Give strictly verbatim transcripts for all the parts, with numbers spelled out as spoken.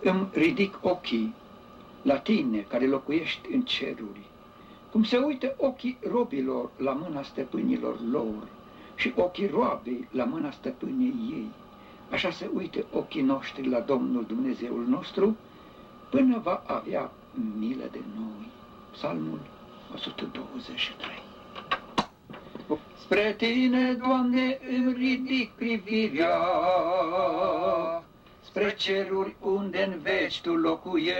îmi ridic ochii la tine care locuiești în ceruri, cum se uită ochii robilor la mâna stăpânilor lor și ochii roabei la mâna stăpânei ei, așa se uită ochii noștri la Domnul Dumnezeul nostru până va avea milă de noi. Psalmul o sută douăzeci și trei. Spre tine, Doamne, îmi ridic privirea, spre ceruri unde în veci Tu locuiești,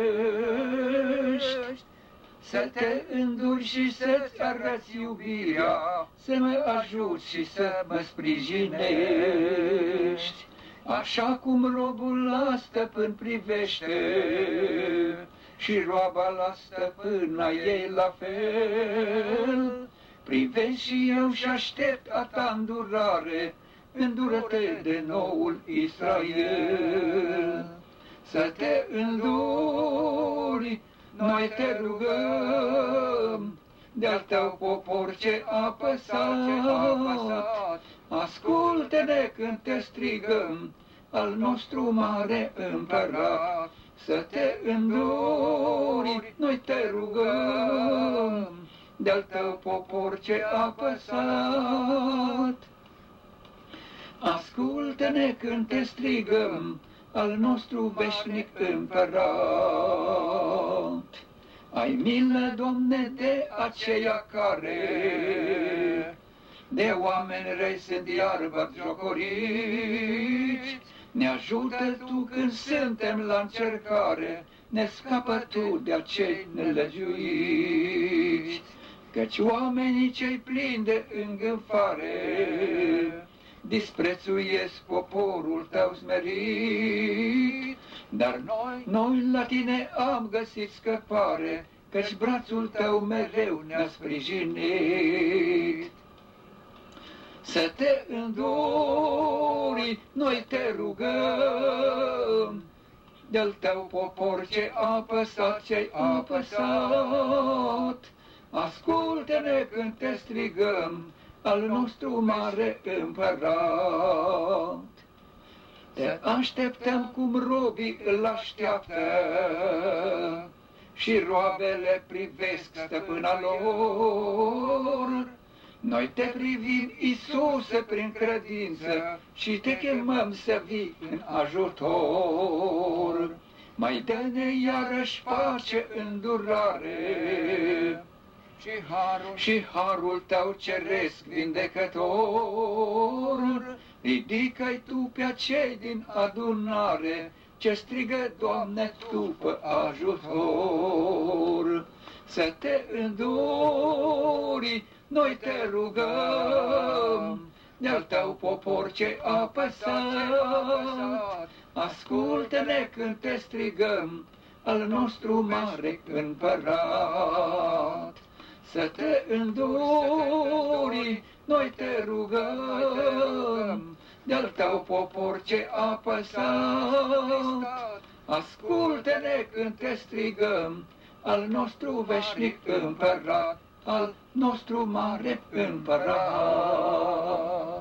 să Te înduri și să-ți arăți iubirea, să mă ajuți și să mă sprijinești, așa cum robul la stăpân privește și roaba la stăpâna ei la fel. Privesc și eu și aștept a Ta îndurare, îndură-te de noul Israel. Să Te înduri, noi Te rugăm, de-al Tău popor ce apăsat. Ascultă-ne când Te strigăm, al nostru mare împărat. Să Te înduri, noi Te rugăm, de-al Tău popor ce apăsat. Ascultă-ne când Te strigăm, al nostru veșnic împărat. Ai milă, Doamne, de aceia care de oameni răi sunt iar batjocoriți. Ne ajută Tu când suntem la încercare, ne scapă Tu de acei nelegiuiți. Căci oamenii cei plini de îngânfare disprețuiesc poporul Tău smerit. Dar noi, noi la Tine am găsit scăpare, căci brațul Tău mereu ne-a sprijinit. Să Te înduri, noi Te rugăm, de-al Tău popor ce apăsat, ce apăsat. Ascultă-ne când Te strigăm, al nostru mare împărat. Te așteptăm cum robii îl așteaptă și roabele privesc stăpâna lor. Noi Te privim, Iisuse, prin credință și Te chemăm să vii în ajutor. Mai dă-ne iarăși pace, îndurare și harul, și harul Tău ceresc vindecător. Ridică-i Tu pe acei din adunare ce strigă, Doamne, după ajutor. Să Te înduri, noi Te rugăm, de-al Tău popor ce apăsat. Ascultă-ne când Te strigăm, al nostru mare împărat. Să Te înduri, noi Te rugăm, de-al Tău popor ce apăsat. Ascultă-ne când Te strigăm, al nostru veșnic împărat, al nostru mare împărat.